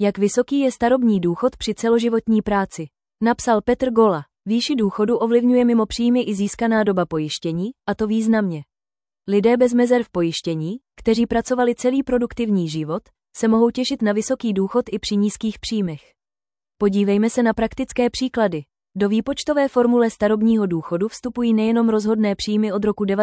Jak vysoký je starobní důchod při celoživotní práci? Napsal Petr Gola. Výši důchodu ovlivňuje mimo příjmy i získaná doba pojištění, a to významně. Lidé bez mezer v pojištění, kteří pracovali celý produktivní život, se mohou těšit na vysoký důchod i při nízkých příjmech. Podívejme se na praktické příklady. Do výpočtové formule starobního důchodu vstupují nejenom rozhodné příjmy od roku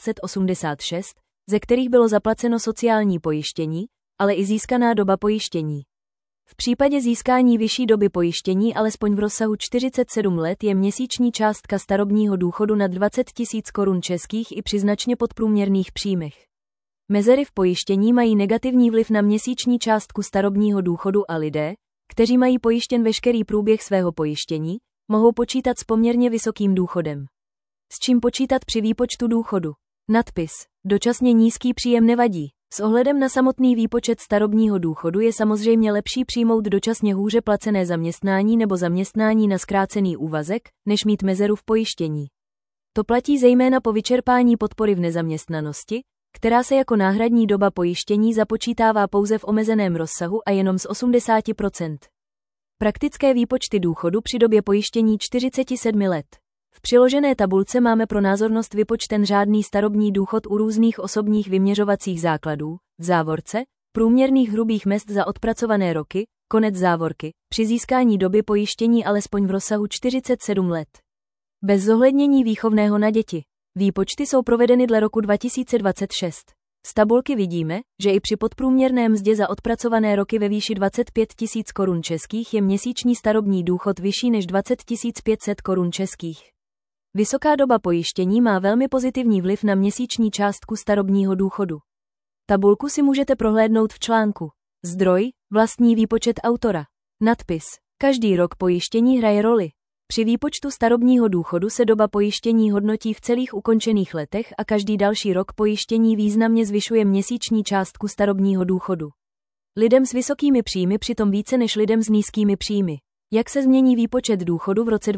1986, ze kterých bylo zaplaceno sociální pojištění, ale i získaná doba pojištění. V případě získání vyšší doby pojištění alespoň v rozsahu 47 let je měsíční částka starobního důchodu nad 20 000 korun českých i při značně podprůměrných příjmech. Mezery v pojištění mají negativní vliv na měsíční částku starobního důchodu a lidé, kteří mají pojištěn veškerý průběh svého pojištění, mohou počítat s poměrně vysokým důchodem. S čím počítat při výpočtu důchodu? Nadpis. Dočasně nízký příjem nevadí. S ohledem na samotný výpočet starobního důchodu je samozřejmě lepší přijmout dočasně hůře placené zaměstnání nebo zaměstnání na zkrácený úvazek, než mít mezeru v pojištění. To platí zejména po vyčerpání podpory v nezaměstnanosti, která se jako náhradní doba pojištění započítává pouze v omezeném rozsahu a jenom z 80%. Praktické výpočty důchodu při době pojištění 47 let. V přiložené tabulce máme pro názornost vypočten řádný starobní důchod u různých osobních vyměřovacích základů, v závorce, průměrných hrubých mezd za odpracované roky, konec závorky, při získání doby pojištění alespoň v rozsahu 47 let. Bez zohlednění výchovného na děti. Výpočty jsou provedeny dle roku 2026. Z tabulky vidíme, že i při podprůměrné mzdě za odpracované roky ve výši 25 000 korun českých je měsíční starobní důchod vyšší než 20 500 korun českých. Vysoká doba pojištění má velmi pozitivní vliv na měsíční částku starobního důchodu. Tabulku si můžete prohlédnout v článku. Zdroj, vlastní výpočet autora. Nadpis. Každý rok pojištění hraje roli. Při výpočtu starobního důchodu se doba pojištění hodnotí v celých ukončených letech a každý další rok pojištění významně zvyšuje měsíční částku starobního důchodu. Lidem s vysokými příjmy přitom více než lidem s nízkými příjmy. Jak se změní výpočet důchodu v roce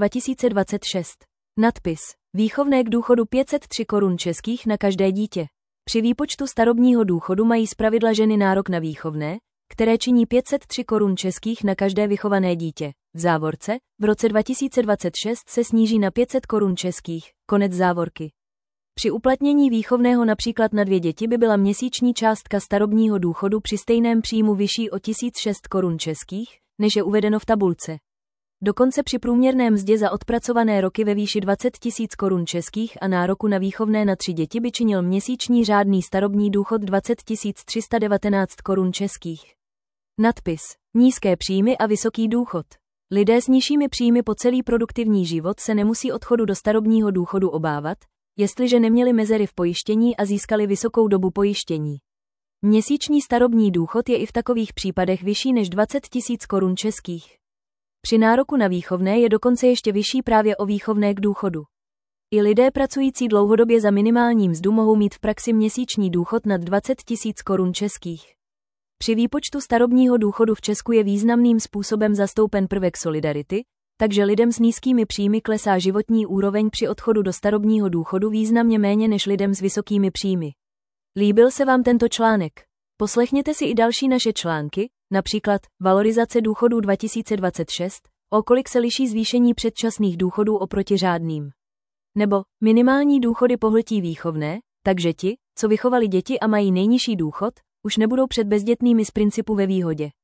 2026? Nadpis. Výchovné k důchodu 503 korun českých na každé dítě. Při výpočtu starobního důchodu mají zpravidla ženy nárok na výchovné, které činí 503 korun českých na každé vychované dítě. V závorce, v roce 2026 se sníží na 500 korun českých, konec závorky. Při uplatnění výchovného například na 2 děti by byla měsíční částka starobního důchodu při stejném příjmu vyšší o 1006 korun českých, než je uvedeno v tabulce. Dokonce při průměrné mzdě za odpracované roky ve výši 20 000 korun českých a nároku na výchovné na 3 děti by činil měsíční řádný starobní důchod 20 319 korun českých. Nadpis. Nízké příjmy a vysoký důchod. Lidé s nižšími příjmy po celý produktivní život se nemusí odchodu do starobního důchodu obávat, jestliže neměli mezery v pojištění a získali vysokou dobu pojištění. Měsíční starobní důchod je i v takových případech vyšší než 20 000 korun českých. Při nároku na výchovné je dokonce ještě vyšší právě o výchovné k důchodu. I lidé pracující dlouhodobě za minimální mzdu mohou mít v praxi měsíční důchod nad 20 000 korun českých. Při výpočtu starobního důchodu v Česku je významným způsobem zastoupen prvek solidarity, takže lidem s nízkými příjmy klesá životní úroveň při odchodu do starobního důchodu významně méně než lidem s vysokými příjmy. Líbil se vám tento článek? Poslechněte si i další naše články, například Valorizace důchodů 2026, o kolik se liší zvýšení předčasných důchodů oproti řádným. Nebo minimální důchody pohltí výchovné, takže ti, co vychovali děti a mají nejnižší důchod, už nebudou před bezdětnými z principu ve výhodě.